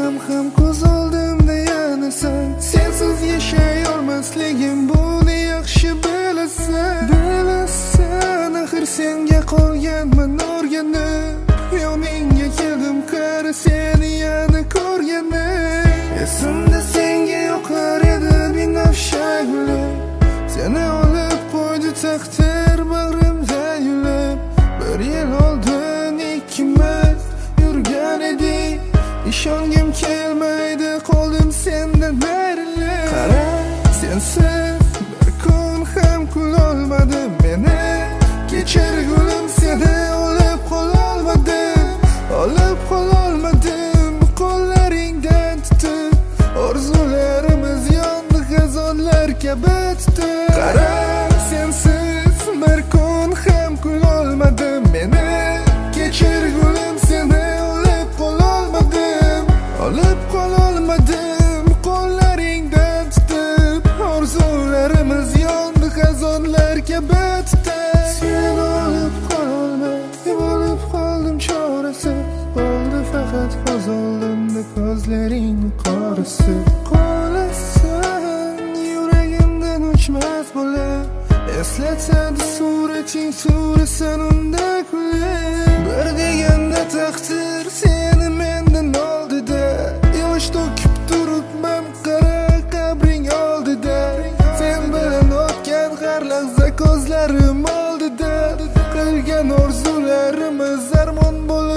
ham ko'z oldimda yana sen. Sensiz yashay olmasligim buni yaxshi bilasan. Axir senga qolganman o'rganib. Yoningga keldim qara seni yana ko'rganim. Esimda senga yoqar edi binafsha gullar. Seni olib qo'ydi taqdir bag'rimda yulib. Bir yil oldin ikkimiz yurgan edik. Ishongim kelmaydi qoldim sendan ayrilib. Qara sensiz bir kun ham kulolmadim meni. Kechir gulim seni olib qololmadim. Qo'llaringdan tutib orzularimiz yondi xazonlar kabi tutib. Qara sensiz bir kun ham kulolmadim meni. Kechir gulim seni olib qololmadim. Qo'llaringdan tutib orzularimiz yondi xazonlar kabi tutib. Sen olib qololmadim, olib qoldim chorasiz. Qoldi faqat ko'z oldimda ko'zlaring qorisi. Qolasan yuragimdan o'chmas bo'lib. Eslatadi surating surasan unda kulib. Bir deganda taqdir seni mendan oldida. Yosh to'kib turibman qara qabring oldida. Sen bilan o'tgan har lahza ko'zlarim oldida. Qilgan orzularimiz armon bo'lib